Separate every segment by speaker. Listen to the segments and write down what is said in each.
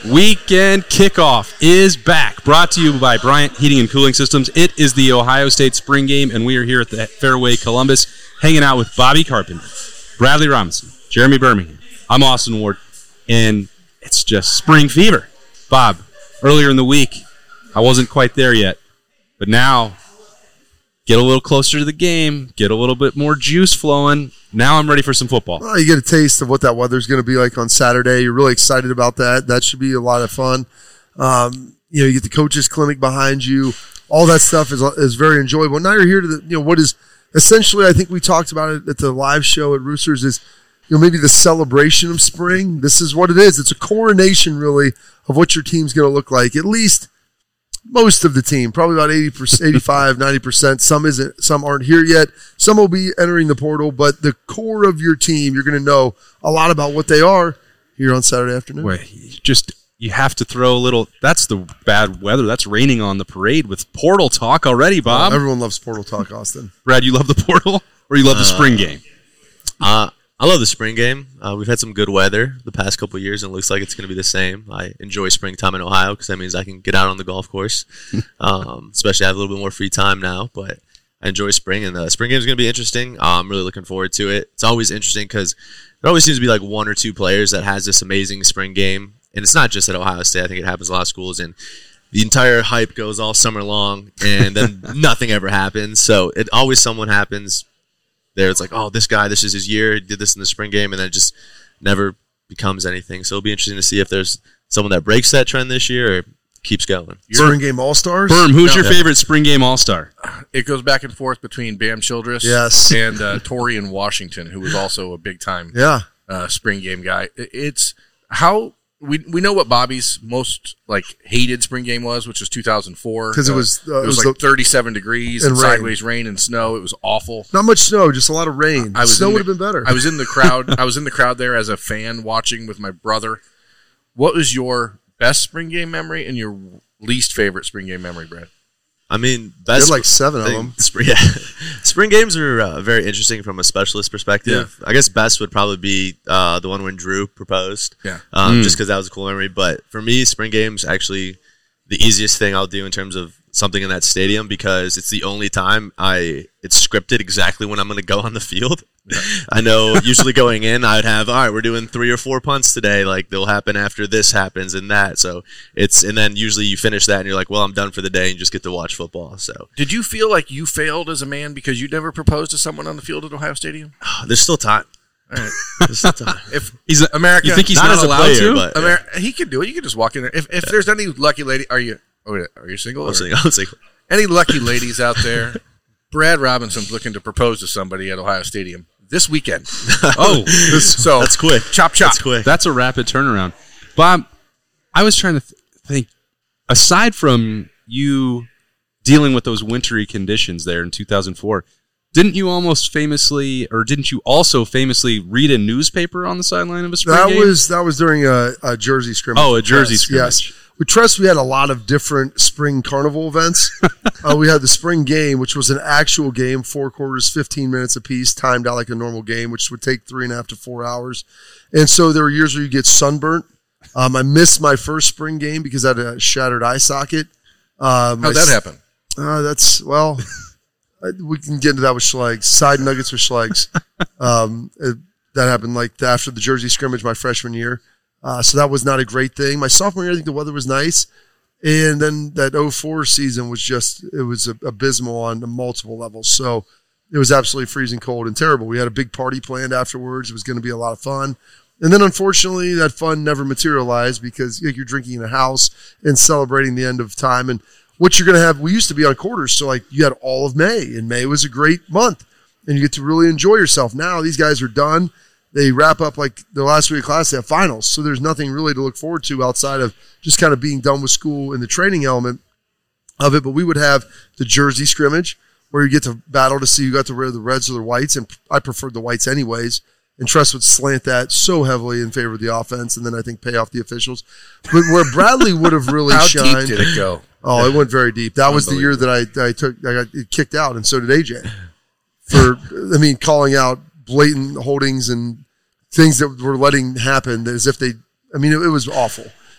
Speaker 1: Weekend Kickoff is back, brought to you by Bryant Heating and Cooling Systems. It is the Ohio State spring game, and we are here at the Fairway Columbus, hanging out with Bobby Carpenter, Bradley Robinson, Jeremy Birmingham. I'm Austin Ward, and it's just spring fever. Bob, earlier in the week, I wasn't quite there yet, but now, get a little closer to the game, get a little bit more juice flowing. Now I'm ready for some football.
Speaker 2: Well, you get a taste of what that weather's going to be like on Saturday. You're really excited about that. That should be a lot of fun. You get the coaches clinic behind you. All that stuff is very enjoyable. Now you're here to what is essentially, I think we talked about it at the live show at Roosters, is maybe the celebration of spring. This is what it is. It's a coronation, really, of what your team's going to look like. At least most of the team, probably about 80%, 85, 90%. Some aren't here yet. Some will be entering the portal, but the core of your team, you're going to know a lot about what they are here on Saturday afternoon.
Speaker 1: Wait, you have to throw a little. That's the bad weather. That's raining on the parade with portal talk already, Bob.
Speaker 2: Everyone loves portal talk, Austin.
Speaker 1: Brad, you love the portal, or you love the spring game?
Speaker 3: I love the spring game. We've had some good weather the past couple of years, and it looks like it's going to be the same. I enjoy springtime in Ohio because that means I can get out on the golf course, especially I have a little bit more free time now. But I enjoy spring, and the spring game is going to be interesting. I'm really looking forward to it. It's always interesting because there always seems to be like one or two players that has this amazing spring game, and it's not just at Ohio State. I think it happens a lot of schools, and the entire hype goes all summer long, and then nothing ever happens. So it always someone happens. There, it's like, oh, this guy, this is his year. He did this in the spring game, and then it just never becomes anything. So it'll be interesting to see if there's someone that breaks that trend this year or keeps going.
Speaker 2: Spring game all-stars?
Speaker 1: Berm, who's your favorite spring game all-star?
Speaker 4: It goes back and forth between Bam Childress and Torian Washington, who was also a big-time spring game guy. It's how we know what Bobby's most hated spring game was, which was 2004.
Speaker 2: Because it was
Speaker 4: like 37 degrees and sideways rain and snow. It was awful.
Speaker 2: Not much snow, just a lot of rain. Snow would have been better.
Speaker 4: I was in the crowd. I was in the crowd there as a fan watching with my brother. What was your best spring game memory and your least favorite spring game memory, Brad?
Speaker 3: I mean, best.
Speaker 2: There are 7 of them.
Speaker 3: Spring games are very interesting from a specialist perspective. Yeah. I guess best would probably be the one when Drew proposed. Yeah. Just because that was a cool memory. But for me, spring games actually the easiest thing I'll do in terms of something in that stadium because it's the only time it's scripted exactly when I'm going to go on the field. Yeah. I know usually going in, I'd have, all right, we're doing 3 or 4 punts today. Like they'll happen after this happens and that. So and then usually you finish that and you're like, well, I'm done for the day and just get to watch football. So
Speaker 4: did you feel like you failed as a man because you never proposed to someone on the field at Ohio Stadium?
Speaker 3: There's still time.
Speaker 4: All right.
Speaker 3: There's still time.
Speaker 4: If he's America,
Speaker 1: you think he's not allowed
Speaker 3: player,
Speaker 1: to?
Speaker 3: But,
Speaker 4: he can do it. You can just walk in there. If there's any lucky lady, are you single?
Speaker 3: I'm single.
Speaker 4: Any lucky ladies out there? Brad Robinson's looking to propose to somebody at Ohio Stadium this weekend.
Speaker 3: So that's quick.
Speaker 4: Chop.
Speaker 3: That's quick.
Speaker 1: That's a rapid turnaround. Bob, I was trying to think, aside from you dealing with those wintry conditions there in 2004, didn't you also famously read a newspaper on the sideline of a spring game?
Speaker 2: That was during a Jersey scrimmage.
Speaker 1: Oh, a Jersey scrimmage.
Speaker 2: Yes. With Trust, we had a lot of different spring carnival events. We had the spring game, which was an actual game, 4 quarters, 15 minutes apiece, timed out like a normal game, which would take 3.5 to 4 hours. And so there were years where you get sunburnt. I missed my first spring game because I had a shattered eye socket.
Speaker 4: How'd that happen?
Speaker 2: We can get into that with Schlegs. Side nuggets with Schlegs. That happened after the Jersey scrimmage my freshman year. So that was not a great thing. My sophomore year, I think the weather was nice. And then that 04 season was abysmal on multiple levels. So it was absolutely freezing cold and terrible. We had a big party planned afterwards. It was going to be a lot of fun. And then unfortunately that fun never materialized because you're drinking in a house and celebrating the end of time. And what you're going to have, we used to be on quarters. So you had all of May, and May was a great month and you get to really enjoy yourself. Now these guys are done. They wrap up the last week of class, they have finals. So there's nothing really to look forward to outside of just kind of being done with school and the training element of it. But we would have the Jersey scrimmage where you get to battle to see who got to wear the reds or the whites. And I preferred the whites anyways. And Trust would slant that so heavily in favor of the offense and then I think pay off the officials. But where Bradley would have really shined.
Speaker 4: How deep did it go?
Speaker 2: Oh, it went very deep. That was the year that I got kicked out, and so did AJ. For calling out blatant holdings and things that were letting happen as if it was awful.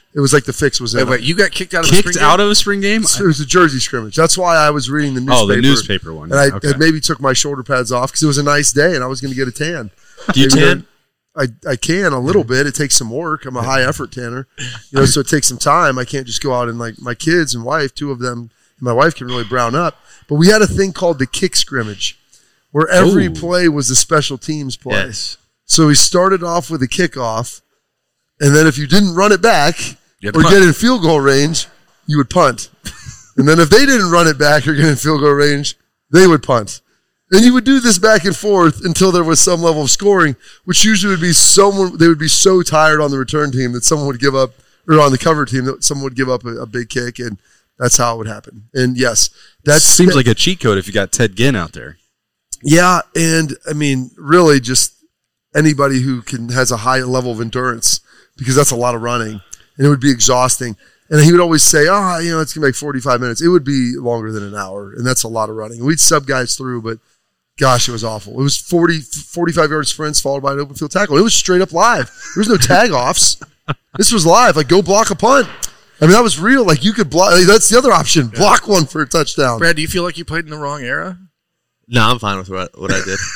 Speaker 2: It was like the fix was in.
Speaker 4: Wait, you got kicked out of
Speaker 1: a spring game?
Speaker 2: It was a Jersey scrimmage. That's why I was reading the newspaper.
Speaker 1: Oh, the newspaper one.
Speaker 2: And I maybe took my shoulder pads off because it was a nice day and I was going to get a tan.
Speaker 3: Do you tan?
Speaker 2: I can a little bit. It takes some work. I'm a high effort tanner, so it takes some time. I can't just go out and like my kids and wife, two of them, and my wife can really brown up. But we had a thing called the kick scrimmage where every play was a special teams play.
Speaker 3: Yes.
Speaker 2: So we started off with a kickoff, and then if you didn't run it back or get in field goal range, you would punt. And then if they didn't run it back or get in field goal range, they would punt. And you would do this back and forth until there was some level of scoring, which usually would be they would be so tired on the return team that someone would give up, or on the cover team that someone would give up a big kick, and that's how it would happen. And yes, that
Speaker 1: seems like a cheat code if you got Ted Ginn out there.
Speaker 2: Yeah, and I mean, really just anybody who has a high level of endurance, because that's a lot of running, and it would be exhausting. And he would always say, it's going to make 45 minutes. It would be longer than an hour, and that's a lot of running. We'd sub guys through, but gosh, it was awful. It was 45-yard sprints followed by an open field tackle. It was straight up live. There was no tag offs. This was live. Like, go block a punt. I mean, that was real. Like, you could block. Like, that's the other option. Block one for a touchdown.
Speaker 4: Brad, do you feel like you played in the wrong era?
Speaker 3: No, I'm fine with what I did.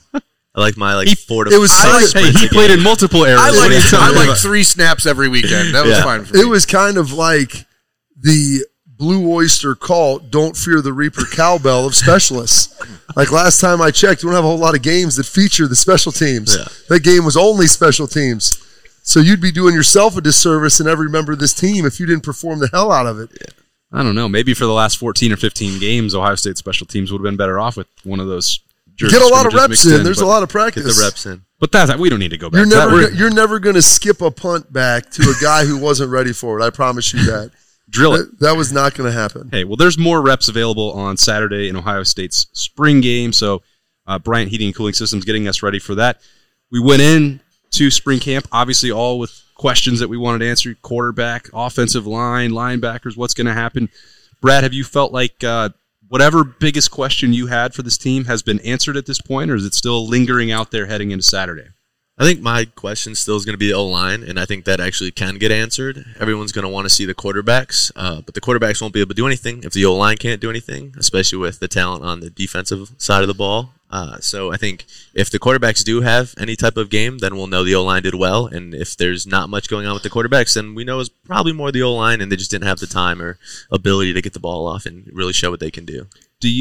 Speaker 3: I like my 4 to
Speaker 1: 5. He played in multiple eras.
Speaker 4: I like 3 snaps every weekend. That was fine for me.
Speaker 2: It was kind of like the Blue Oyster Cult, Don't Fear the Reaper cowbell of specialists. Like last time I checked, we don't have a whole lot of games that feature the special teams. Yeah. That game was only special teams. So you'd be doing yourself a disservice and every member of this team if you didn't perform the hell out of it.
Speaker 1: Yeah. I don't know. Maybe for the last 14 or 15 games, Ohio State special teams would have been better off with one of those.
Speaker 2: Get a lot of reps in. There's a lot of practice.
Speaker 3: Get the reps in.
Speaker 1: But we don't need to go back.
Speaker 2: You're never going to skip a punt back to a guy who wasn't ready for it. I promise you that.
Speaker 1: Drill it.
Speaker 2: That was not going to happen.
Speaker 1: Hey, well, there's more reps available on Saturday in Ohio State's spring game. So Bryant Heating and Cooling Systems getting us ready for that. We went in to spring camp, obviously all with questions that we wanted to answer. Quarterback, offensive line, linebackers, what's going to happen? Brad, have you felt like whatever biggest question you had for this team has been answered at this point, or is it still lingering out there heading into Saturday?
Speaker 3: I think my question still is going to be the O-line, and I think that actually can get answered. Everyone's going to want to see the quarterbacks, but the quarterbacks won't be able to do anything if the O-line can't do anything, especially with the talent on the defensive side of the ball. So I think if the quarterbacks do have any type of game, then we'll know the O-line did well, and if there's not much going on with the quarterbacks, then we know it's probably more the O-line, and they just didn't have the time or ability to get the ball off and really show what they can do.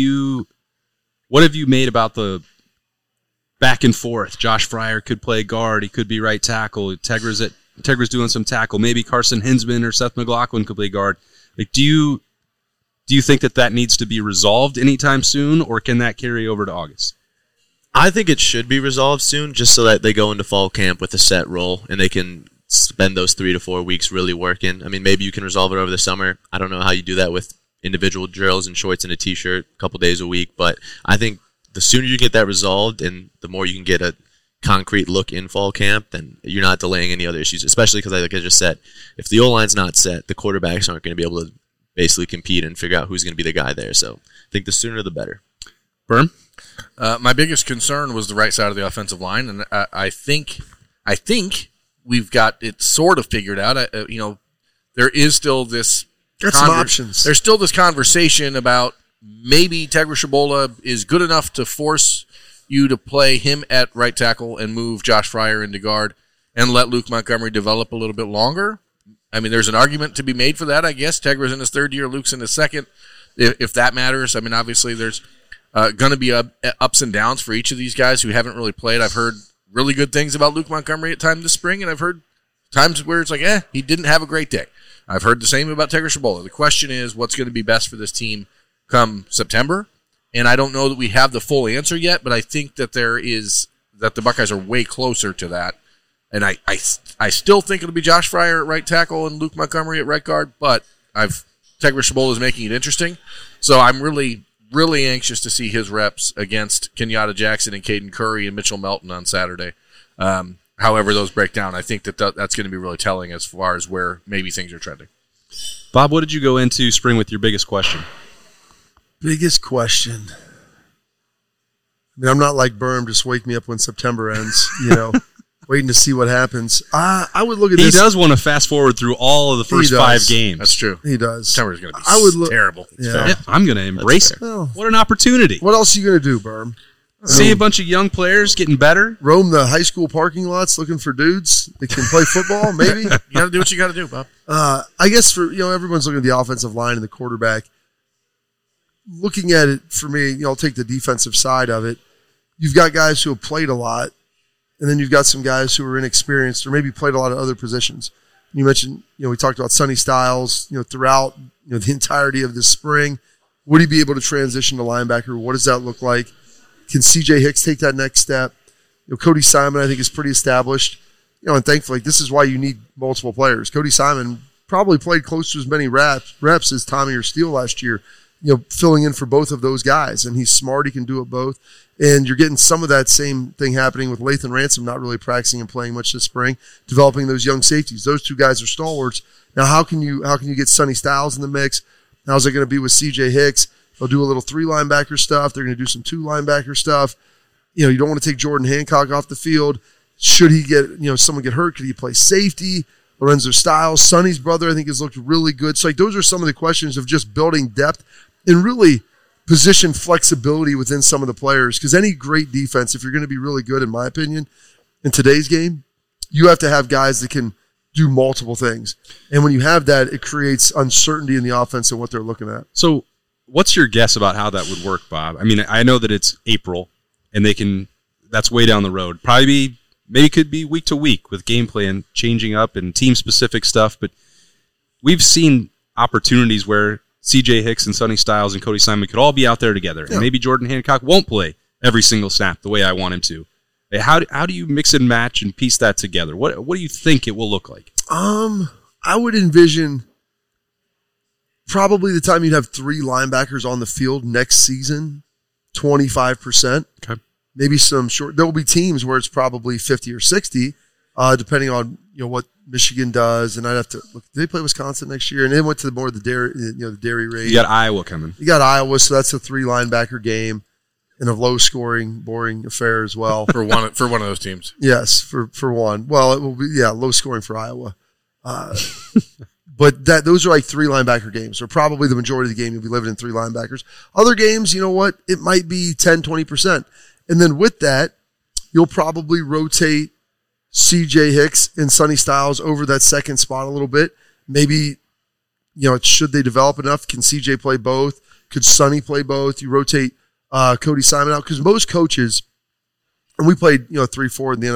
Speaker 1: What have you made about the back and forth? Josh Fryer could play guard. He could be right tackle. Tegra's doing some tackle. Maybe Carson Hinsman or Seth McLaughlin could play guard. Like, do you think that needs to be resolved anytime soon, or can that carry over to August?
Speaker 3: I think it should be resolved soon, just so that they go into fall camp with a set role and they can spend those 3 to 4 weeks really working. I mean, maybe you can resolve it over the summer. I don't know how you do that with individual drills and shorts and a t-shirt a couple days a week, but I think the sooner you get that resolved and the more you can get a concrete look in fall camp, then you're not delaying any other issues, especially because, like I just said, if the O-line's not set, the quarterbacks aren't going to be able to basically compete and figure out who's going to be the guy there. So I think the sooner the better.
Speaker 1: Berm?
Speaker 4: My biggest concern was the right side of the offensive line, and I think we've got it sort of figured out. There is still this
Speaker 2: some options.
Speaker 4: There's still this conversation about maybe Tegra Shabola is good enough to force you to play him at right tackle and move Josh Fryer into guard and let Luke Montgomery develop a little bit longer. I mean, there's an argument to be made for that, I guess. Tegra's in his 3rd year, Luke's in his 2nd, if that matters. I mean, obviously there's going to be ups and downs for each of these guys who haven't really played. I've heard really good things about Luke Montgomery at times this spring, and I've heard times where it's like, he didn't have a great day. I've heard the same about Tegra Shabola. The question is, what's going to be best for this team come September? And I don't know that we have the full answer yet, but I think that the Buckeyes are way closer to that. And I still think it'll be Josh Fryer at right tackle and Luke Montgomery at right guard, but Tegra Shabola is making it interesting. So I'm really, really anxious to see his reps against Kenyatta Jackson and Caden Curry and Mitchell Melton on Saturday. However those break down, I think that's going to be really telling as far as where maybe things are trending.
Speaker 1: Bob, what did you go into spring with your biggest question?
Speaker 2: Biggest question. I mean, I'm not like Berm, just wake me up when September ends, waiting to see what happens. I would look at this.
Speaker 1: He does want to fast forward through all of the first 5 games.
Speaker 4: That's true.
Speaker 2: He does.
Speaker 4: September's going to be terrible.
Speaker 1: Yeah. I'm going to embrace it. Well, what an opportunity.
Speaker 2: What else are you going to do, Berm?
Speaker 1: See a bunch of young players getting better.
Speaker 2: Roam the high school parking lots looking for dudes that can play football, maybe.
Speaker 4: You got to do what you got to do, Bob.
Speaker 2: I guess everyone's looking at the offensive line and the quarterback. Looking at it for me, I'll take the defensive side of it. You've got guys who have played a lot, and then you've got some guys who are inexperienced or maybe played a lot of other positions. You mentioned, we talked about Sonny Styles, throughout the entirety of this spring. Would he be able to transition to linebacker? What does that look like? Can C.J. Hicks take that next step? Cody Simon, I think, is pretty established. And thankfully, this is why you need multiple players. Cody Simon probably played close to as many reps as Tommy or Steele last year, filling in for both of those guys. And he's smart. He can do it both. And you're getting some of that same thing happening with Lathan Ransom not really practicing and playing much this spring, developing those young safeties. Those two guys are stalwarts. Now, how can you get Sonny Styles in the mix? How's it going to be with C.J. Hicks? They'll do a little 3 linebacker stuff. They're going to do some 2 linebacker stuff. You don't want to take Jordan Hancock off the field. Should he get, someone get hurt? Could he play safety? Lorenzo Styles, Sonny's brother, I think has looked really good. So those are some of the questions of just building depth and really position flexibility within some of the players. Because any great defense, if you're going to be really good, in my opinion, in today's game, you have to have guys that can do multiple things. And when you have that, it creates uncertainty in the offense and what they're looking at.
Speaker 1: So what's your guess about how that would work, Bob? I mean, I know that it's April, and that's way down the road. Maybe could be week to week with game plan changing up and team-specific stuff, but we've seen opportunities where C.J. Hicks and Sonny Styles and Cody Simon could all be out there together, and maybe Jordan Hancock won't play every single snap the way I want him to. How do you mix and match and piece that together? What do you think it will look like?
Speaker 2: I would envision probably the time you'd have 3 linebackers on the field next season, 25%.
Speaker 1: Okay.
Speaker 2: Maybe some short. There will be teams where it's probably 50 or 60, depending on what Michigan does. And I'd have to look. Do they play Wisconsin next year? And then went to the dairy raid.
Speaker 1: You got Iowa coming.
Speaker 2: You got Iowa, so that's a 3 linebacker game and a low scoring, boring affair as well.
Speaker 4: for one of those teams.
Speaker 2: Yes, for one. Well, it will be low scoring for Iowa. But those are like 3 linebacker games, or probably the majority of the game you'll be living in 3 linebackers. Other games, you know what? It might be 10, 20%. And then with that, you'll probably rotate C.J. Hicks and Sonny Styles over that second spot a little bit. Maybe, should they develop enough? Can C.J. play both? Could Sonny play both? You rotate Cody Simon out. Because most coaches, and we played 3-4 in the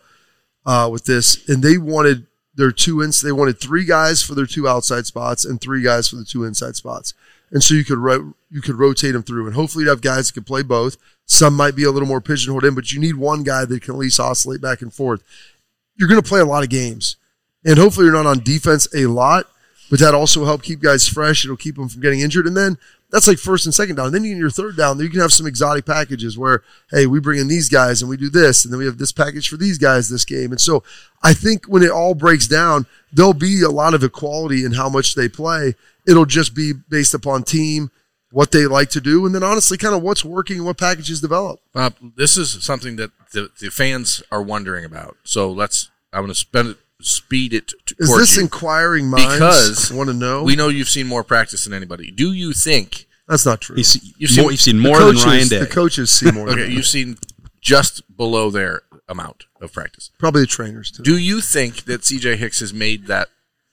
Speaker 2: NFL with this, and they wanted their they wanted 3 guys for their 2 outside spots and 3 guys for the 2 inside spots. And so you could rotate them through, and hopefully you'd have guys that can play both. Some might be a little more pigeonholed in, but you need one guy that can at least oscillate back and forth. You're going to play a lot of games, and hopefully you're not on defense a lot, but that also help keep guys fresh. It'll keep them from getting injured, and then that's like first and second down. And then in your third down, you can have some exotic packages where, hey, we bring in these guys and we do this, and then we have this package for these guys this game. And so I think when it all breaks down, there'll be a lot of equality in how much they play. It'll just be based upon team, what they like to do, and then honestly kind of what's working and what packages develop.
Speaker 4: This is something that the fans are wondering about. So I'm going to speed it towards you.
Speaker 2: Is this inquiring minds?
Speaker 4: Because
Speaker 2: want to know?
Speaker 4: We know you've seen more practice than anybody. Do you think
Speaker 2: that's not true?
Speaker 1: You've seen more than Ryan Day.
Speaker 2: The coaches see more.
Speaker 4: Okay, you've seen just below their amount of practice.
Speaker 2: Probably the trainers too.
Speaker 4: Do you think that C.J. Hicks has made that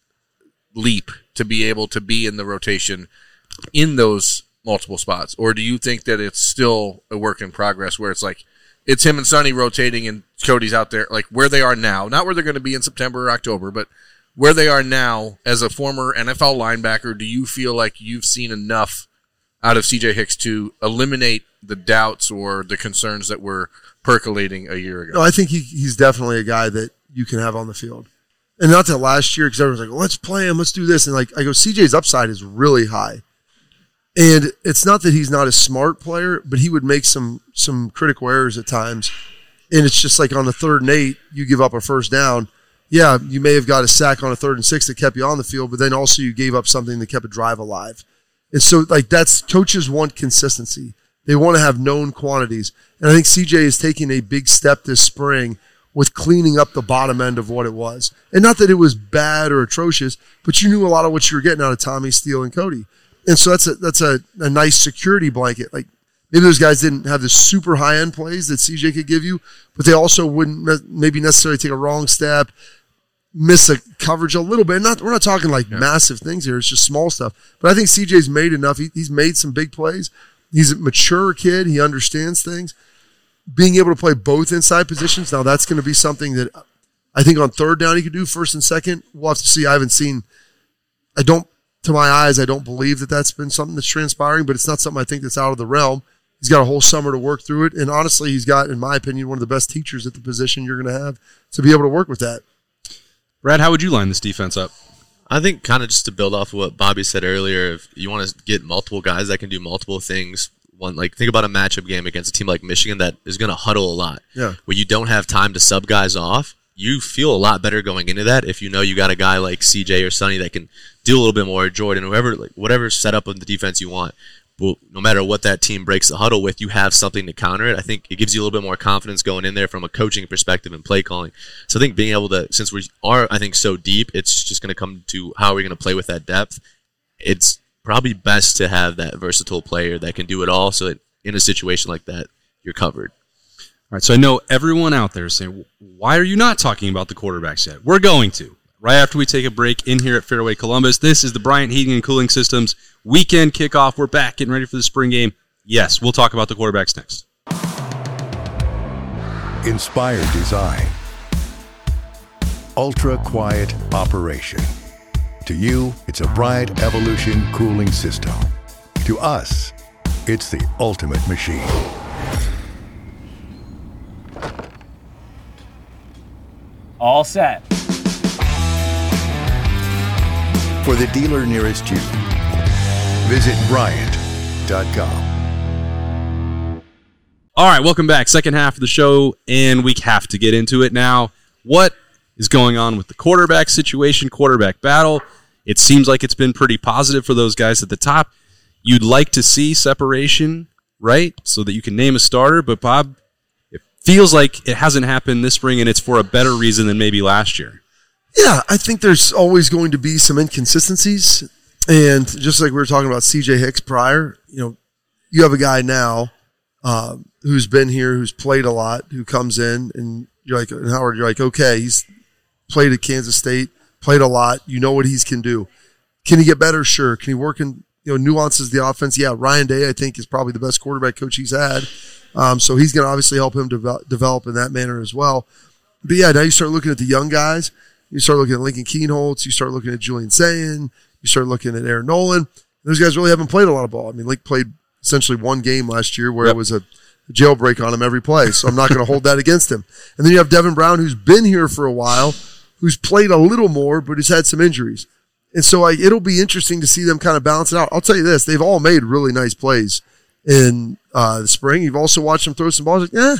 Speaker 4: leap to be able to be in the rotation in those multiple spots, or do you think that it's still a work in progress where it's like it's him and Sonny rotating and Cody's out there, like where they are now, not where they're going to be in September or October, but where they are now as a former NFL linebacker? Do you feel like you've seen enough out of C.J. Hicks to eliminate the doubts or the concerns that were percolating a year ago?
Speaker 2: No, I think he's definitely a guy that you can have on the field. And not that last year, because everyone's like, well, let's play him, let's do this. And I go, CJ's upside is really high. And it's not that he's not a smart player, but he would make some critical errors at times. And it's just like on the 3rd and 8, you give up a first down. Yeah, you may have got a sack on a 3rd and 6 that kept you on the field, but then also you gave up something that kept a drive alive. And so coaches want consistency. They want to have known quantities. And I think CJ is taking a big step this spring with cleaning up the bottom end of what it was. And not that it was bad or atrocious, but you knew a lot of what you were getting out of Tommy, Steele, and Cody. And so that's a nice security blanket. Like, maybe those guys didn't have the super high-end plays that CJ could give you, but they also wouldn't maybe necessarily take a wrong step, miss a coverage a little bit. We're not talking like massive things here. It's just small stuff. But I think CJ's made enough. He's made some big plays. He's a mature kid. He understands things. Being able to play both inside positions, now that's going to be something that I think on third down he could do, first and second. We'll have to see. To my eyes, I don't believe that that's been something that's transpiring, but it's not something I think that's out of the realm. He's got a whole summer to work through it. And honestly, he's got, in my opinion, one of the best teachers at the position you're going to have to be able to work with that.
Speaker 1: Brad, how would you line this defense up?
Speaker 3: I think kind of just to build off of what Bobby said earlier, if you want to get multiple guys that can do multiple things, think about a matchup game against a team like Michigan that is going to huddle a lot.
Speaker 2: Yeah.
Speaker 3: Where you don't have time to sub guys off, you feel a lot better going into that if you know you got a guy like CJ or Sonny that can do a little bit more, Jordan, whatever setup of the defense you want. Well, no matter what that team breaks the huddle with, you have something to counter it. I think it gives you a little bit more confidence going in there from a coaching perspective and play calling. So I think being able to, since we are, I think, so deep, it's just going to come to how are we going to play with that depth. It's probably best to have that versatile player that can do it all so that in a situation like that, you're covered.
Speaker 1: All right, so I know everyone out there is saying, why are you not talking about the quarterbacks yet? We're going to. Right after we take a break in here at Fairway Columbus. This is the Bryant Heating and Cooling Systems weekend kickoff. We're back getting ready for the spring game. Yes, we'll talk about the quarterbacks next.
Speaker 5: Inspired design. Ultra quiet operation. To you, it's a Bryant Evolution cooling system. To us, it's the ultimate machine.
Speaker 6: All set.
Speaker 5: For the dealer nearest you, visit Bryant.com.
Speaker 1: All right, welcome back. Second half of the show, and we have to get into it now. What is going on with the quarterback situation, quarterback battle? It seems like it's been pretty positive for those guys at the top. You'd like to see separation, right, so that you can name a starter. But, Bob, it feels like it hasn't happened this spring, and it's for a better reason than maybe last year.
Speaker 2: Yeah, I think there's always going to be some inconsistencies. And just like we were talking about C.J. Hicks prior, you have a guy now who's been here, who's played a lot, who comes in, and you're like, Howard, you're like, okay, he's played at Kansas State, played a lot. You know what he can do. Can he get better? Sure. Can he work in nuances of the offense? Yeah, Ryan Day, I think, is probably the best quarterback coach he's had. So he's going to obviously help him develop in that manner as well. But yeah, now you start looking at the young guys. You start looking at Lincoln Keenholz. You start looking at Julian Sayin. You start looking at Aaron Nolan. Those guys really haven't played a lot of ball. I mean, Link played essentially one game last year where it was a jailbreak on him every play, so I'm not going to hold that against him. And then you have Devin Brown, who's been here for a while, who's played a little more, but has had some injuries. And so it'll be interesting to see them kind of balance it out. I'll tell you this, they've all made really nice plays in the spring. You've also watched them throw some balls like,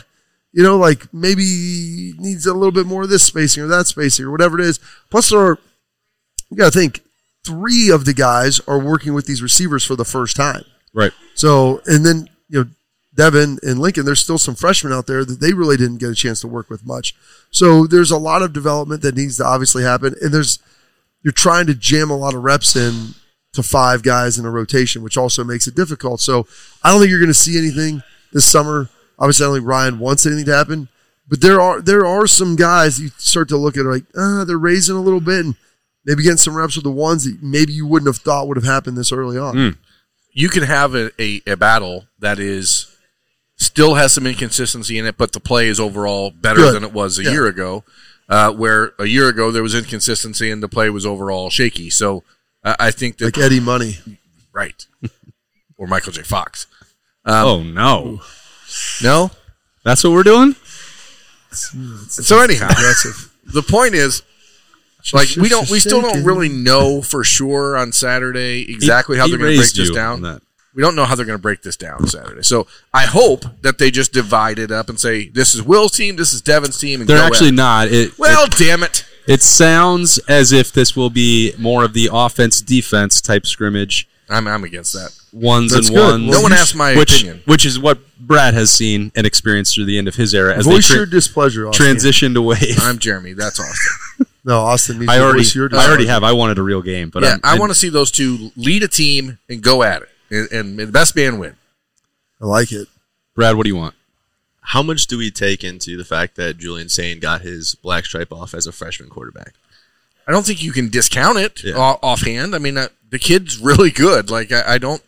Speaker 2: maybe needs a little bit more of this spacing or that spacing or whatever it is. Plus, you got to think, 3 of the guys are working with these receivers for the first time.
Speaker 1: Right.
Speaker 2: So, and then, Devin and Lincoln, there's still some freshmen out there that they really didn't get a chance to work with much. So there's a lot of development that needs to obviously happen. And you're trying to jam a lot of reps in to 5 guys in a rotation, which also makes it difficult. So I don't think you're going to see anything this summer. Obviously, I don't think Ryan wants anything to happen, but there are some guys you start to look at like, they're raising a little bit and maybe getting some reps with the ones that maybe you wouldn't have thought would have happened this early on.
Speaker 4: You can have a battle that still has some inconsistency in it, but the play is overall better than it was a year ago, where a year ago there was inconsistency and the play was overall shaky. So I think that...
Speaker 2: Like Eddie Money.
Speaker 4: Right. Or Michael J. Fox.
Speaker 1: Oh, no.
Speaker 4: No?
Speaker 1: That's what we're doing?
Speaker 4: So anyhow, the point is, we still don't really know for sure on Saturday exactly how they're going to break this down. We don't know how they're going to break this down Saturday. So I hope that they just divide it up and say, this is Will's team, this is Devin's team. And
Speaker 1: they're actually not.
Speaker 4: Damn it.
Speaker 1: It sounds as if this will be more of the offense-defense type scrimmage.
Speaker 4: I'm against that.
Speaker 1: Ones
Speaker 2: That's
Speaker 1: and
Speaker 2: good.
Speaker 1: ones.
Speaker 2: Well,
Speaker 4: No one asked my opinion.
Speaker 1: Which is what Brad has seen and experienced through the end of his era as
Speaker 2: Voice
Speaker 1: they
Speaker 2: your displeasure, Austin.
Speaker 1: transitioned away.
Speaker 4: I'm Jeremy. That's Austin.
Speaker 2: No, Austin needs
Speaker 1: I
Speaker 2: to
Speaker 1: already
Speaker 2: voice your
Speaker 1: have. I wanted a real game, but
Speaker 4: Yeah, I want to see those two lead a team and go at it, and the best man win.
Speaker 2: I like it.
Speaker 1: Brad, what do you want?
Speaker 3: How much do we take into the fact that Julian Sain got his black stripe off as a freshman quarterback?
Speaker 4: I don't think you can discount it
Speaker 3: Yeah.
Speaker 4: offhand. I mean, the kid's really good. Like I don't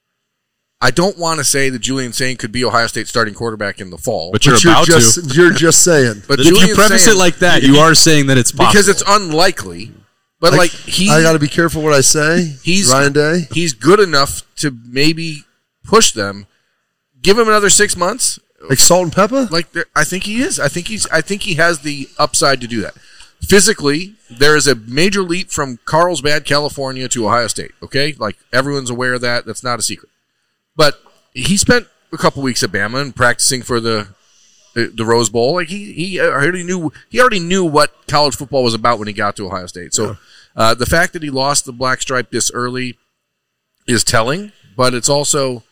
Speaker 4: want to say that Julian Sain could be Ohio State's starting quarterback in the fall.
Speaker 1: But you're about to.
Speaker 2: You're just saying.
Speaker 4: But
Speaker 1: If you
Speaker 4: Julian
Speaker 1: preface
Speaker 4: Sain-
Speaker 1: it like that, you are saying that it's possible.
Speaker 4: because it's unlikely. But like
Speaker 2: I got to be careful what I say. Ryan Day.
Speaker 4: He's good enough to maybe push them. Give him another 6 months.
Speaker 2: Like salt and pepper?
Speaker 4: I think he is. I think he has the upside to do that. Physically, there is a major leap from Carlsbad, California to Ohio State. Okay, like everyone's aware of that. That's not a secret. But he spent a couple weeks at Bama and practicing for the Rose Bowl. Like he already knew what college football was about when he got to Ohio State. So the fact that he lost the black stripe this early is telling, but it's also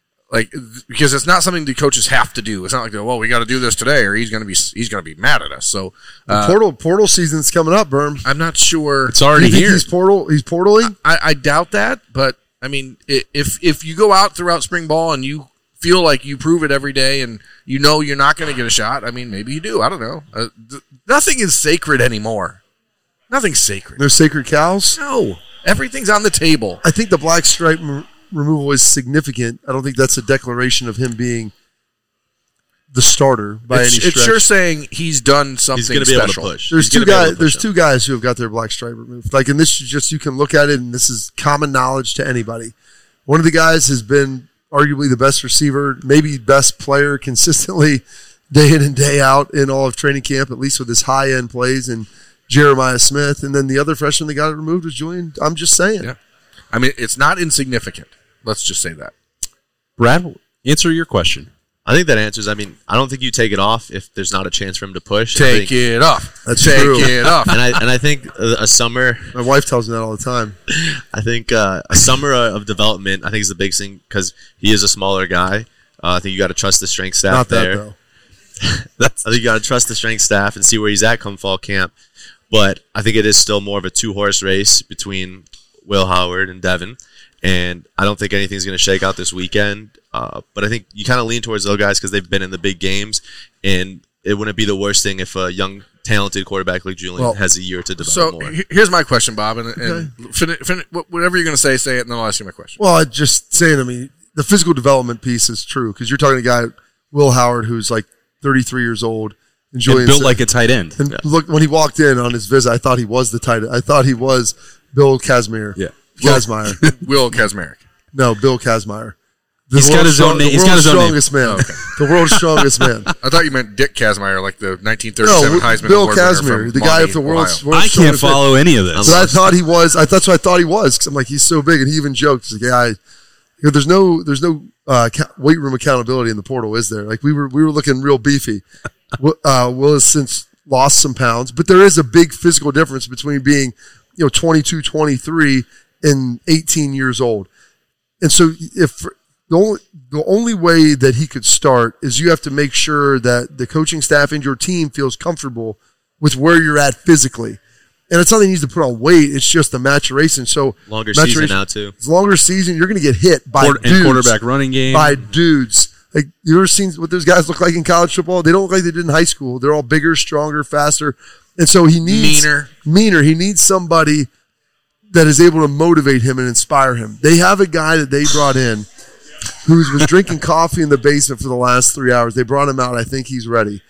Speaker 4: because it's not something the coaches have to do. It's not like, well, we got to do this today, or he's going to be mad at us. So
Speaker 2: portal season's coming up, Berm.
Speaker 4: I'm not sure.
Speaker 1: It's already
Speaker 2: Do you think
Speaker 1: here.
Speaker 2: He's portaling.
Speaker 4: I doubt that, but I mean, if you go out throughout spring ball and you feel like you prove it every day, and you know you're not going to get a shot, I mean, maybe you do. I don't know. Nothing is sacred anymore. Nothing's sacred.
Speaker 2: There's sacred cows.
Speaker 4: No, everything's on the table.
Speaker 2: I think the black stripe removal is significant. I don't think that's a declaration of him being the starter by any stretch.
Speaker 4: It's sure saying he's done something
Speaker 3: He's going to be
Speaker 4: special.
Speaker 3: able to push.
Speaker 2: There's
Speaker 3: He's
Speaker 2: two
Speaker 3: gonna be able to
Speaker 2: guys.
Speaker 3: push
Speaker 2: There's
Speaker 3: him.
Speaker 2: two guys who have got their black stripe removed. Like, and this is just, you can look at it, and this is common knowledge to anybody. One of the guys has been arguably the best receiver, maybe best player consistently, day in and day out in all of training camp, at least with his high end plays, and Jeremiah Smith. And then the other freshman that got it removed was Julian. I'm just saying.
Speaker 4: Yeah. I mean, it's not insignificant. Let's just say that.
Speaker 1: Brad, answer your question.
Speaker 3: I think that answers. I mean, I don't think you take it off if there's not a chance for him to push.
Speaker 4: Take it off.
Speaker 2: That's
Speaker 4: Take
Speaker 2: true.
Speaker 4: it off.
Speaker 3: And I think a summer.
Speaker 2: My wife tells me that all the time.
Speaker 3: I think a summer of development. I think is the big thing because he is a smaller guy. I think you got to trust the strength staff
Speaker 2: Not
Speaker 3: there.
Speaker 2: that,
Speaker 3: I
Speaker 2: though.
Speaker 3: think you got to trust the strength staff and see where he's at come fall camp. But I think it is still more of a 2-horse race between Will Howard and Devin. And I don't think anything's going to shake out this weekend. But I think you kind of lean towards those guys because they've been in the big games. And it wouldn't be the worst thing if a young, talented quarterback like Julian has a year to develop more.
Speaker 4: So here's my question, Bob. And whatever you're going to say it, and then I'll ask you my question.
Speaker 2: Well, I just saying, I mean, the physical development piece is true because you're talking to a guy, Will Howard, who's like 33 years old. And Julian
Speaker 1: built like a tight end.
Speaker 2: And look, when he walked in on his visit, I thought he was the tight end. I thought he was Bill Kazmaier.
Speaker 1: Yeah.
Speaker 2: Kazmaier.
Speaker 4: Will Kazmarek.
Speaker 2: No, Bill Kazmaier.
Speaker 1: He's got his own name. He's got his own name.
Speaker 2: Strongest man.
Speaker 4: Oh, okay.
Speaker 2: The world's strongest man.
Speaker 4: I thought you meant Dick Kazmaier, like the 1937
Speaker 2: No,
Speaker 4: Heisman
Speaker 2: Bill
Speaker 4: Award winner
Speaker 2: Kazmaier,
Speaker 4: from
Speaker 2: the guy
Speaker 4: Maumee,
Speaker 2: of the world's
Speaker 4: Ohio.
Speaker 1: I can't
Speaker 2: strongest man.
Speaker 1: follow any of this.
Speaker 2: So I thought he was. That's what I thought he was. Cause I'm like, he's so big, and he even joked, he's like, "Yeah, there's no weight room accountability in the portal, is there? Like we were looking real beefy. Will has since lost some pounds, but there is a big physical difference between being, 22, 23, and 18 years old. And so if the only way that he could start is you have to make sure that the coaching staff and your team feels comfortable with where you're at physically. And it's not that he needs to put on weight. It's just the maturation. So
Speaker 3: Longer season now, too.
Speaker 2: It's longer season. You're going to get hit by dudes.
Speaker 1: And quarterback running game.
Speaker 2: By dudes. Like, you ever seen what those guys look like in college football? They don't look like they did in high school. They're all bigger, stronger, faster. And so he needs meaner. He needs somebody that is able to motivate him and inspire him. They have a guy that they brought in who was drinking coffee in the basement for the last 3 hours. They brought him out. I think he's ready.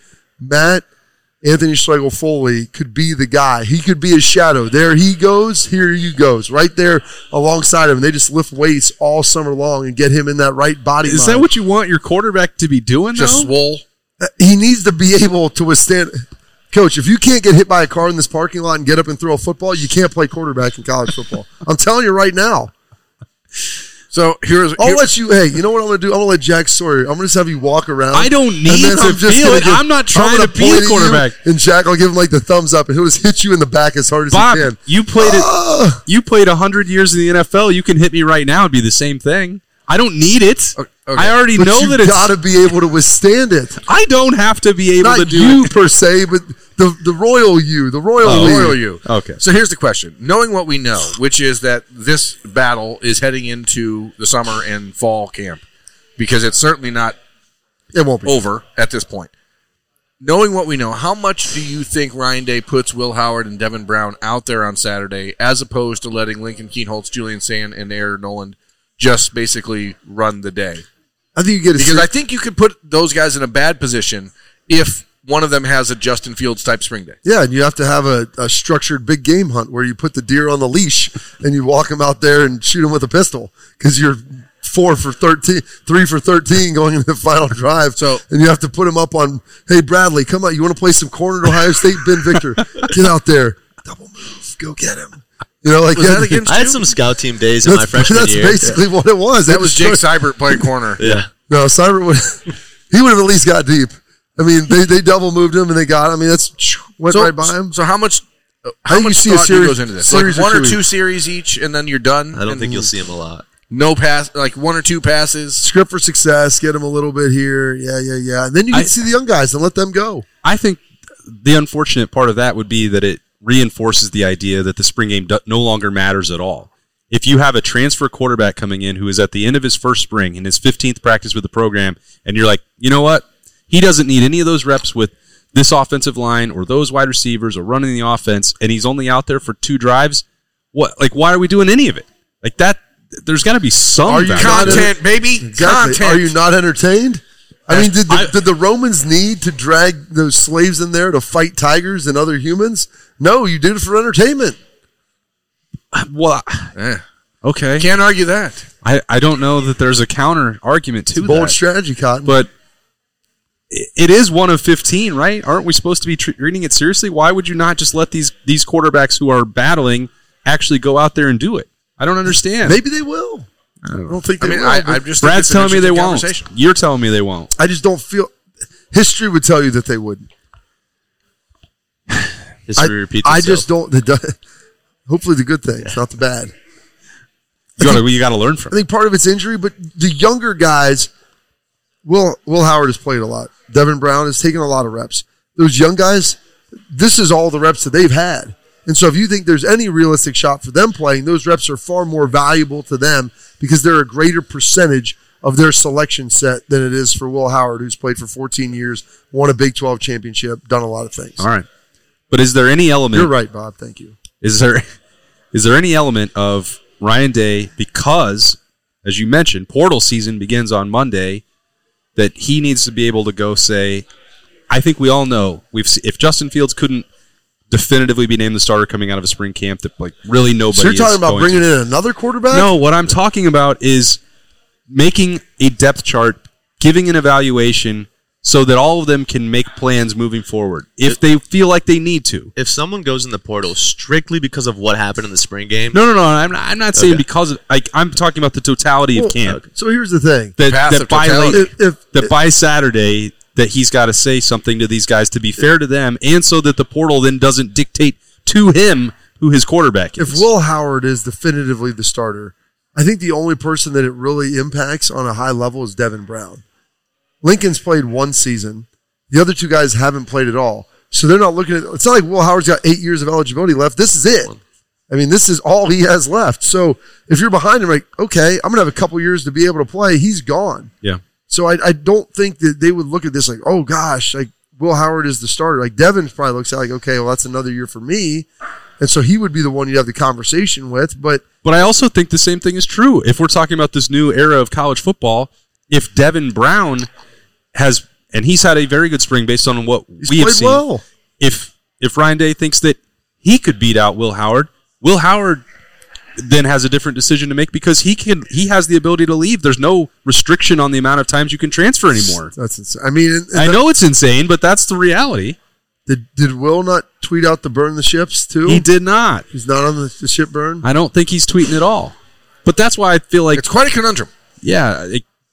Speaker 2: Anthony Schlegel-Foley could be the guy. He could be his shadow. There he goes, here he goes. Right there alongside him. They just lift weights all summer long and get him in that right body.
Speaker 1: Is that what you want your quarterback to be doing,
Speaker 4: Just swole?
Speaker 2: He needs to be able to withstand. Coach, if you can't get hit by a car in this parking lot and get up and throw a football, you can't play quarterback in college football. I'm telling you right now.
Speaker 4: So
Speaker 2: I'll let you. Hey, you know what I'm going to do? I'm going to let Jack Sawyer. I'm going to just have you walk around.
Speaker 1: I don't need to feel it. I'm not trying to be a quarterback.
Speaker 2: And Jack, I'll give him like the thumbs up, and he'll just hit you in the back as hard as
Speaker 1: Bob,
Speaker 2: he can.
Speaker 1: You played it. You played 100 years in the NFL. You can hit me right now and be the same thing. I don't need it. Okay. I already know that it's
Speaker 2: got to be able to withstand it.
Speaker 1: I don't have to be able to do
Speaker 2: you
Speaker 1: it.
Speaker 2: per se, but the royal you, the royal
Speaker 4: you.
Speaker 1: Okay.
Speaker 4: So here's the question: knowing what we know, which is that this battle is heading into the summer and fall camp, because it's certainly not.
Speaker 2: It won't be
Speaker 4: over at this point. Knowing what we know, how much do you think Ryan Day puts Will Howard and Devin Brown out there on Saturday, as opposed to letting Lincoln Kienholz, Julian Sand, and Aaron Noland just basically run the day?
Speaker 2: I think you get
Speaker 4: I think you could put those guys in a bad position if one of them has a Justin Fields type spring day.
Speaker 2: Yeah, and you have to have a structured big game hunt where you put the deer on the leash and you walk them out there and shoot them with a pistol because you're 3 for 13 going into the final drive. And you have to put them up on, hey, Bradley, come on. You want to play some corner at Ohio State? Ben Victor, get out there. Double move. Go get him. You know, like
Speaker 3: I had some scout team days in my freshman year.
Speaker 2: That's basically what it was.
Speaker 4: That was Jake Seibert playing corner.
Speaker 3: Yeah.
Speaker 2: No, Seibert would have at least got deep. I mean, they double moved him and they got. I mean, went right by him.
Speaker 4: So how much
Speaker 2: see a series
Speaker 4: goes into this? Like 1 or 2 series each, and then you're done.
Speaker 3: I don't think you'll see him a lot.
Speaker 4: No pass, like 1 or 2 passes.
Speaker 2: Script for success. Get him a little bit here. Yeah. And then you can see the young guys and let them go.
Speaker 1: I think the unfortunate part of that would be that it reinforces the idea that the spring game no longer matters at all. If you have a transfer quarterback coming in who is at the end of his first spring in his 15th practice with the program, and you're like, you know what? He doesn't need any of those reps with this offensive line or those wide receivers or running the offense, and he's only out there for 2 drives. What? Like, why are we doing any of it? Like that? There's got to be some
Speaker 4: content, baby.
Speaker 2: Exactly.
Speaker 4: Content.
Speaker 2: Are you not entertained? I mean, did the Romans need to drag those slaves in there to fight tigers and other humans? No, you did it for entertainment.
Speaker 1: Well, okay.
Speaker 4: Can't argue that.
Speaker 1: I don't know that there's a counter argument to that.
Speaker 2: Bold strategy, Cotton.
Speaker 1: But it is 1 of 15, right? Aren't we supposed to be treating it seriously? Why would you not just let these quarterbacks who are battling actually go out there and do it? I don't understand.
Speaker 2: Maybe they will. I don't think they will.
Speaker 4: I'm just
Speaker 1: Brad's telling me they won't. You're telling me they won't.
Speaker 2: I just don't feel. History would tell you that they wouldn't.
Speaker 3: History repeats itself.
Speaker 2: I just don't. Hopefully, the good things, not the bad.
Speaker 1: You got to learn from it.
Speaker 2: I think part of it's injury, but the younger guys, Will Howard has played a lot. Devin Brown has taken a lot of reps. Those young guys, this is all the reps that they've had. And so if you think there's any realistic shot for them playing, those reps are far more valuable to them because they're a greater percentage of their selection set than it is for Will Howard, who's played for 14 years, won a Big 12 championship, done a lot of things.
Speaker 1: All right. But is there any element...
Speaker 2: You're right, Bob. Thank you.
Speaker 1: Is there any element of Ryan Day, because, as you mentioned, portal season begins on Monday, that he needs to be able to go say, I think we all know, if Justin Fields couldn't definitively be named the starter coming out of a spring camp, that like really nobody.
Speaker 2: So you're talking about bringing in another quarterback?
Speaker 1: No, what I'm talking about is making a depth chart, giving an evaluation so that all of them can make plans moving forward if they feel like they need to.
Speaker 3: If someone goes in the portal strictly because of what happened in the spring game,
Speaker 1: no, I'm not saying because of, I'm talking about the totality of camp.
Speaker 2: So here's the thing:
Speaker 1: that by Saturday, that he's got to say something to these guys to be fair to them, and so that the portal then doesn't dictate to him who his quarterback is.
Speaker 2: If Will Howard is definitively the starter, I think the only person that it really impacts on a high level is Devin Brown. Lincoln's played 1 season. The other 2 guys haven't played at all. So they're not looking at it's not like Will Howard's got 8 years of eligibility left. This is it. I mean, this is all he has left. So if you're behind him, like, okay, I'm going to have a couple years to be able to play. He's gone.
Speaker 1: Yeah.
Speaker 2: So I don't think that they would look at this like, oh, gosh, like Will Howard is the starter. Like Devin probably looks at like, okay, well, that's another year for me. And so he would be the one you'd have the conversation with. But
Speaker 1: I also think the same thing is true. If we're talking about this new era of college football, if Devin Brown has, and he's had a very good spring based on what we have seen.
Speaker 2: Well.
Speaker 1: If Ryan Day thinks that he could beat out Will Howard then has a different decision to make because he has the ability to leave. There's no restriction on the amount of times you can transfer anymore.
Speaker 2: That's insane. I mean,
Speaker 1: I know it's insane, but that's the reality.
Speaker 2: Did Will not tweet out the burn the ships too?
Speaker 1: He did not.
Speaker 2: He's not on the ship burn?
Speaker 1: I don't think he's tweeting at all. But that's why I feel like
Speaker 4: it's quite a conundrum.
Speaker 1: Yeah,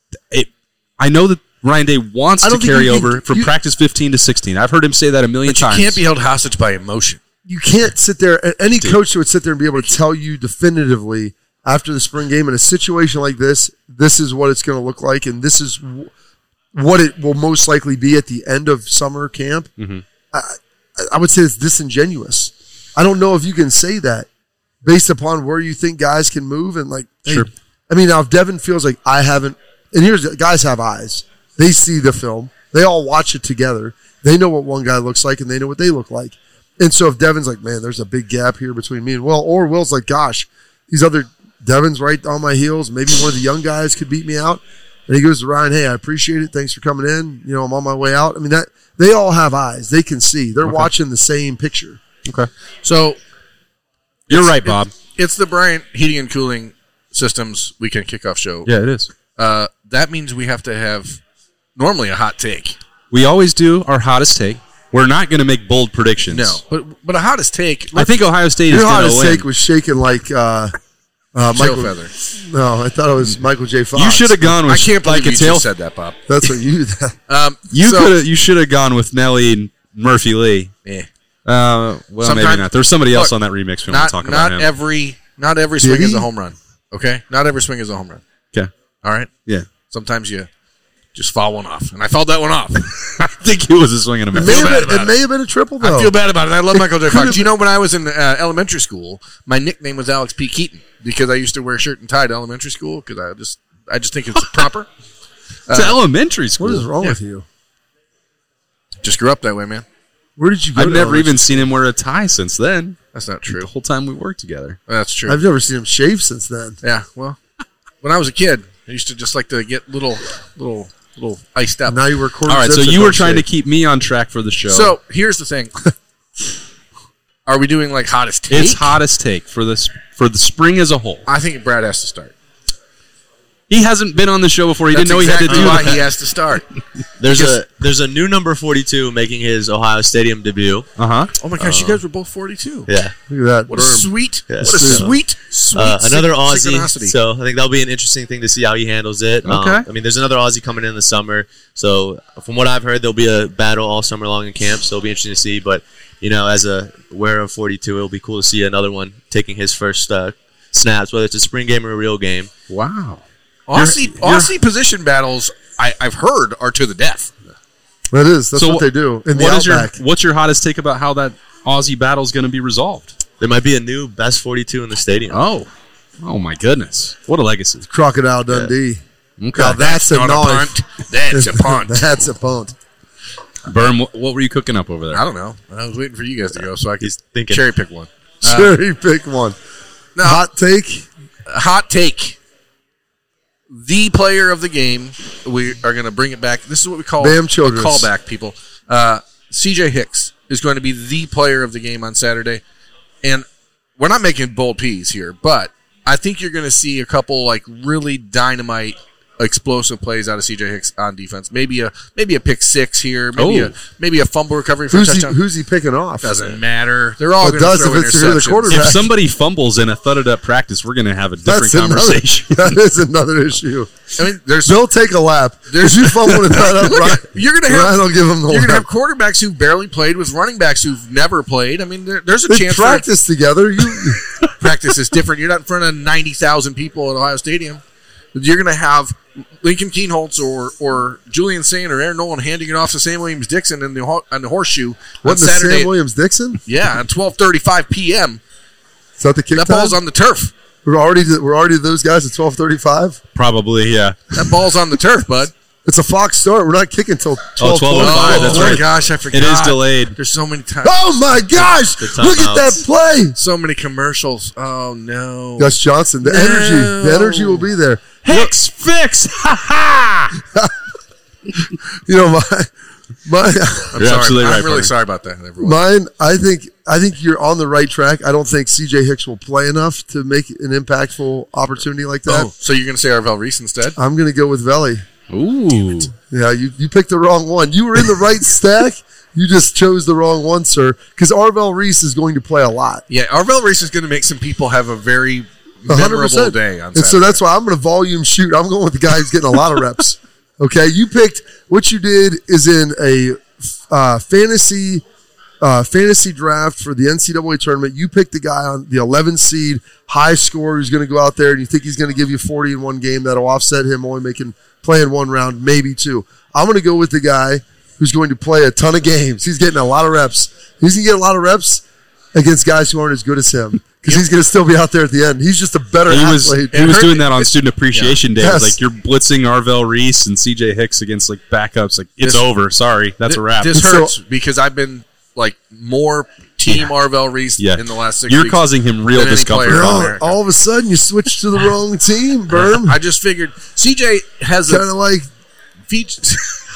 Speaker 1: I know that Ryan Day wants to carry over from practice 15 to 16. I've heard him say that a million times.
Speaker 4: You can't be held hostage by emotion.
Speaker 2: You can't sit there. Any coach would sit there and be able to tell you definitively after the spring game in a situation like this, this is what it's going to look like, and this is what it will most likely be at the end of summer camp. Mm-hmm. I would say it's disingenuous. I don't know if you can say that based upon where you think guys can move and like.
Speaker 1: Sure.
Speaker 2: Hey, I mean, now if Devin feels like I haven't, and here's guys have eyes. They see the film. They all watch it together. They know what one guy looks like, and they know what they look like. And so if Devin's like, man, there's a big gap here between me and Will, or Will's like, gosh, these other Devin's right on my heels. Maybe one of the young guys could beat me out. And he goes to Ryan, hey, I appreciate it. Thanks for coming in. You know, I'm on my way out. I mean, that they all have eyes. They can see. They're watching the same picture.
Speaker 1: Okay.
Speaker 4: So
Speaker 1: you're right, Bob.
Speaker 4: It's the Bryant Heating and Cooling Systems Weekend Kickoff Show.
Speaker 1: Yeah, it is.
Speaker 4: That means we have to have normally a hot take.
Speaker 1: We always do our hottest take. We're not going to make bold predictions.
Speaker 4: No, but a hottest take.
Speaker 1: I think Ohio State is going to win.
Speaker 2: Your hottest take was shaking like Michael
Speaker 4: Feather.
Speaker 2: No, I thought it was Michael J. Fox.
Speaker 1: You should have gone with.
Speaker 4: I can't believe
Speaker 1: like
Speaker 4: you just said that, Bob.
Speaker 2: That's what you.
Speaker 1: You should have gone with Nelly and Murphy Lee.
Speaker 4: Yeah.
Speaker 1: Well, maybe not. There's somebody else on that remix. We want to talk about him.
Speaker 4: Not every swing is a home run. Okay, not every swing is a home run.
Speaker 1: Okay.
Speaker 4: All right.
Speaker 1: Yeah.
Speaker 4: Sometimes you just foul one off, and I fouled that one off.
Speaker 1: I think it was a swing and a miss.
Speaker 2: It may have been a triple, though.
Speaker 4: I feel bad about it. I love Michael J. Fox. Do you know when I was in elementary school, my nickname was Alex P. Keaton because I used to wear shirt and tie to elementary school because I just think it's proper.
Speaker 1: It's elementary school.
Speaker 2: What is wrong with you?
Speaker 4: Just grew up that way, man.
Speaker 2: Where did you go?
Speaker 1: I've never even seen him wear a tie since then.
Speaker 4: That's not true.
Speaker 1: The whole time we worked together.
Speaker 4: That's true.
Speaker 2: I've never seen him shave since then.
Speaker 4: Yeah, well, when I was a kid, I used to just like to get little iced up.
Speaker 2: Now you were
Speaker 1: all right, so you were trying to keep me on track for the show.
Speaker 4: So here's the thing: are we doing like hottest take?
Speaker 1: It's hottest take for the spring as a whole.
Speaker 4: I think Brad has to start.
Speaker 1: He hasn't been on the show before. He didn't know he had to do
Speaker 4: why
Speaker 1: that.
Speaker 4: He has to start.
Speaker 3: There's a new number 42 making his Ohio Stadium debut.
Speaker 1: Uh-huh.
Speaker 4: Oh my gosh, you guys were both 42.
Speaker 3: Yeah.
Speaker 2: Look at that.
Speaker 4: What a sweet,
Speaker 3: Yeah.
Speaker 4: what a sweet
Speaker 3: another Aussie.
Speaker 4: synchronicity.
Speaker 3: So I think that'll be an interesting thing to see how he handles it.
Speaker 1: Okay.
Speaker 3: I mean, there's another Aussie coming in the summer. So from what I've heard, there'll be a battle all summer long in camp. So it'll be interesting to see. But, you know, as a wearer of 42, it'll be cool to see another one taking his first snaps, whether it's a spring game or a real game.
Speaker 1: Wow.
Speaker 4: Aussie position battles, I've heard, are to the death.
Speaker 2: That is. That's what they do. In the Outback.
Speaker 1: What's your hottest take about how that Aussie battle is going to be resolved?
Speaker 3: There might be a new best 42 in the stadium.
Speaker 1: Oh my goodness! What a legacy!
Speaker 2: Crocodile Dundee.
Speaker 1: Okay.
Speaker 2: Now that's a
Speaker 4: not a punt. That's a punt.
Speaker 2: That's a punt.
Speaker 1: Berm, what were you cooking up over there?
Speaker 4: I don't know. I was waiting for you guys to go so I could
Speaker 3: thinking.
Speaker 4: cherry pick one.
Speaker 2: Cherry pick one.
Speaker 4: No,
Speaker 2: Hot take.
Speaker 4: Hot take. The player of the game. We are going to bring it back. This is what we call
Speaker 2: Bam
Speaker 4: a
Speaker 2: Childress.
Speaker 4: callback, people. CJ Hicks is going to be the player of the game on Saturday. And we're not making bold P's here, but I think you're going to see a couple like really dynamite, explosive plays out of CJ Hicks on defense. Maybe a pick six here. Maybe a fumble recovery for a touchdown.
Speaker 2: Who's he picking off?
Speaker 4: Doesn't matter. They're all going to
Speaker 2: does
Speaker 4: throw
Speaker 2: if it's the
Speaker 4: interceptions.
Speaker 2: quarterback.
Speaker 1: If somebody fumbles in a thudded up practice, we're going to have a different conversation.
Speaker 2: That is another issue.
Speaker 4: I mean,
Speaker 2: they'll take a lap. If you fumble and thud up,
Speaker 4: you're going to have.
Speaker 2: Ryan will give them the
Speaker 4: You're going to have
Speaker 2: lap.
Speaker 4: quarterbacks who've barely played with running backs who've never played. I mean, there's a
Speaker 2: They
Speaker 4: chance.
Speaker 2: practice together.
Speaker 4: Practice is different. You're not in front of 90,000 people at Ohio Stadium. You're going to have Lincoln Keenholz or Julian Saint or Aaron Nolan handing it off to Sam Williams-Dixon on the horseshoe on Saturday.
Speaker 2: Sam Williams-Dixon?
Speaker 4: Yeah, at 12:35 p.m.
Speaker 2: Is that the kick
Speaker 4: That
Speaker 2: time?
Speaker 4: ball's on the turf.
Speaker 2: We're already those guys at 12:35.
Speaker 1: Probably, yeah.
Speaker 4: That ball's on the turf, bud.
Speaker 2: It's a Fox start. We're not kicking until 12:05.
Speaker 1: Oh, that's
Speaker 4: oh my
Speaker 1: right.
Speaker 4: gosh, I forgot.
Speaker 1: It is delayed.
Speaker 4: There's so many times.
Speaker 2: Oh my gosh! Look at that play.
Speaker 4: So many commercials. Oh no.
Speaker 2: Gus Johnson. The energy will be there.
Speaker 1: Hicks fix. Ha ha.
Speaker 2: You know my.
Speaker 4: I'm
Speaker 1: You're
Speaker 4: sorry.
Speaker 1: absolutely right,
Speaker 4: I'm really
Speaker 1: Bernie.
Speaker 4: sorry about that, everyone.
Speaker 2: Mine, I think you're on the right track. I don't think CJ Hicks will play enough to make an impactful opportunity like that.
Speaker 4: Oh, so you're going to say Arvell Reese instead?
Speaker 2: I'm going to go with Veli.
Speaker 1: Ooh.
Speaker 2: Yeah, you picked the wrong one. You were in the right stack. You just chose the wrong one, sir. Because Arvell Reese is going to play a lot.
Speaker 4: Yeah, Arvell Reese is going to make some people have a very memorable day on Saturday.
Speaker 2: And so that's why I'm going to volume shoot. I'm going with the guy who's getting a lot of reps. Okay, you picked what you did is in a fantasy draft for the NCAA tournament. You picked the guy on the 11 seed, high scorer who's going to go out there, and you think he's going to give you 40 in one game. That'll offset him only playing one round, maybe two. I'm going to go with the guy who's going to play a ton of games. He's getting a lot of reps. He's going to get a lot of reps against guys who aren't as good as him because he's going to still be out there at the end. He's just a better athlete.
Speaker 1: He was doing that on Student Appreciation Day. Yes. Like, you're blitzing Arvell Reese and CJ Hicks against like backups. Like, it's over. Sorry. That's a wrap.
Speaker 4: This hurts because I've been like more team Arvell Reese in the last 6 weeks.
Speaker 1: You're causing him real discomfort.
Speaker 2: All of a sudden, you switch to the wrong team, Berm.
Speaker 4: I just figured CJ has
Speaker 2: kind of like
Speaker 4: feature.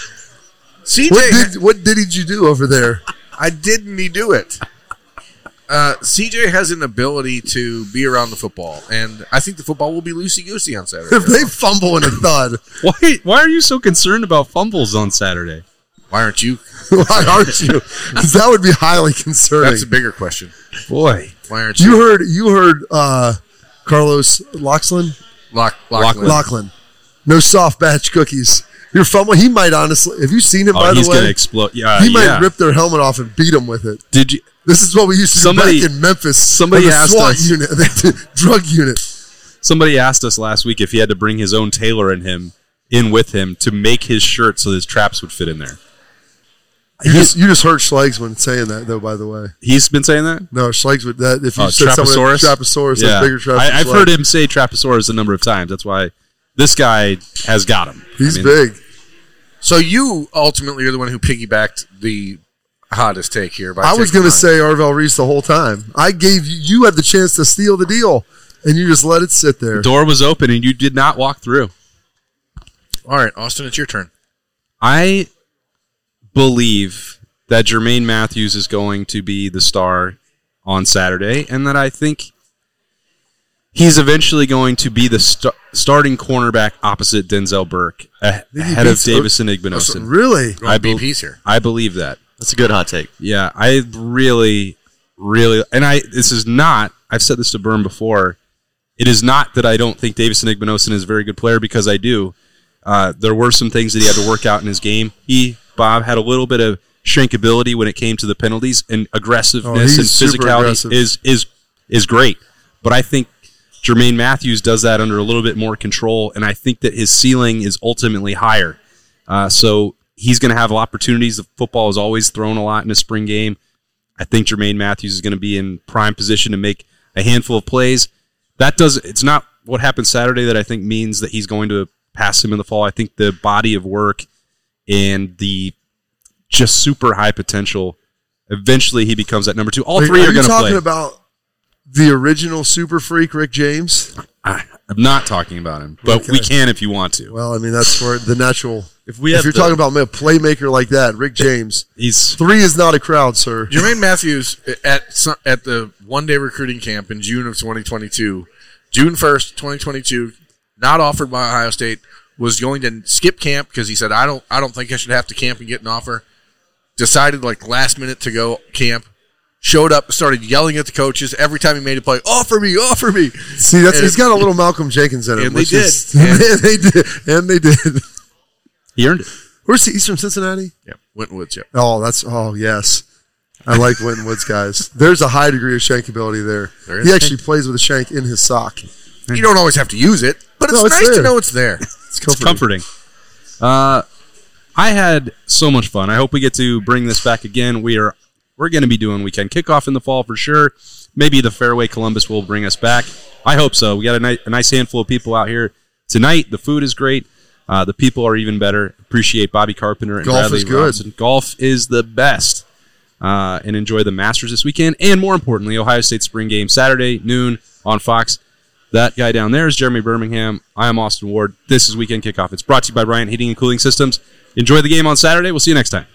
Speaker 2: CJ, what did you do over there?
Speaker 4: I didn't do it. CJ has an ability to be around the football, and I think the football will be loosey-goosey on Saturday.
Speaker 2: If they fumble in a thud.
Speaker 1: Why are you so concerned about fumbles on Saturday?
Speaker 4: Why aren't you?
Speaker 2: Why aren't you? Because that would be highly concerning.
Speaker 4: That's a bigger question.
Speaker 1: Boy.
Speaker 4: Why aren't you?
Speaker 2: You heard Carlos Lachlan?
Speaker 4: Lachlan.
Speaker 2: No soft batch cookies. Your fumble, he might honestly, have you seen him, by the way?
Speaker 1: He's going to explode. Yeah,
Speaker 2: he might rip their helmet off and beat them with it.
Speaker 1: Did you?
Speaker 2: This is what we used to do back in Memphis.
Speaker 1: Somebody asked
Speaker 2: SWAT
Speaker 1: us.
Speaker 2: Unit, the drug unit.
Speaker 1: Somebody asked us last week if he had to bring his own tailor in with him to make his shirt so his traps would fit in there.
Speaker 2: You just heard Schlegs when saying that, though, by the way.
Speaker 1: He's been saying that?
Speaker 2: No, Schlegs would that if you said
Speaker 1: Trapezourus?
Speaker 2: Trapezourus,
Speaker 1: yeah.
Speaker 2: bigger Trapezourus.
Speaker 1: I've heard him say Trapezourus a number of times. That's why this guy has got him.
Speaker 2: He's big.
Speaker 4: So you ultimately are the one who piggybacked the hottest take here.
Speaker 2: I was going to say Arvell Reese the whole time. I gave you had the chance to steal the deal, and you just let it sit there.
Speaker 1: The door was open, and you did not walk through.
Speaker 4: All right, Austin, it's your turn.
Speaker 1: I believe that Jermaine Matthews is going to be the star on Saturday, and that I think he's eventually going to be the starting cornerback opposite Denzel Burke, ahead of Davison Igbinosun.
Speaker 2: Really?
Speaker 1: I believe that.
Speaker 3: That's a good hot take.
Speaker 1: Yeah, I really, and this is not, I've said this to Berm before, it is not that I don't think Davison Igbinosun is a very good player, because I do. There were some things that he had to work out in his game. Bob, had a little bit of shrinkability when it came to the penalties, and aggressiveness and physicality is great. But I think Jermaine Matthews does that under a little bit more control, and I think that his ceiling is ultimately higher. So he's going to have opportunities. The football is always thrown a lot in a spring game. I think Jermaine Matthews is going to be in prime position to make a handful of plays. It's not what happened Saturday that I think means that he's going to pass him in the fall. I think the body of work and the just super high potential, eventually he becomes that number two. All three are going to play.
Speaker 2: Are you talking about the original super freak, Rick James?
Speaker 1: I'm not talking about him, but we can if you want to.
Speaker 2: Well, I mean, that's for the natural. If you're talking about a playmaker like that, Rick James, three is not a crowd, sir.
Speaker 4: Jermaine Matthews at the one-day recruiting camp in June of 2022, June 1st, 2022, not offered by Ohio State, was going to skip camp because he said, I don't think I should have to camp and get an offer. Decided like last minute to go camp. Showed up, started yelling at the coaches every time he made a play. Offer me, offer me.
Speaker 2: See, he's got a little Malcolm Jenkins in him.
Speaker 4: And they did.
Speaker 2: They did.
Speaker 1: He earned it.
Speaker 2: Where's he? He's from Cincinnati?
Speaker 4: Yeah, Winton Woods, yeah.
Speaker 2: Oh, yes. I like Winton Woods guys. There's a high degree of shankability there. He actually plays with a shank in his sock.
Speaker 4: You don't always have to use it, but it's nice to know it's there.
Speaker 1: It's comforting. I had so much fun. I hope we get to bring this back again. We're going to be doing weekend kickoff in the fall for sure. Maybe the Fairway Columbus will bring us back. I hope so. We got a nice handful of people out here tonight. The food is great. The people are even better. Appreciate Bobby Carpenter and Bradley Robinson. Golf is the best. And enjoy the Masters this weekend. And more importantly, Ohio State spring game Saturday, noon on Fox. That guy down there is Jeremy Birmingham. I am Austin Ward. This is Weekend Kickoff. It's brought to you by Bryant Heating and Cooling Systems. Enjoy the game on Saturday. We'll see you next time.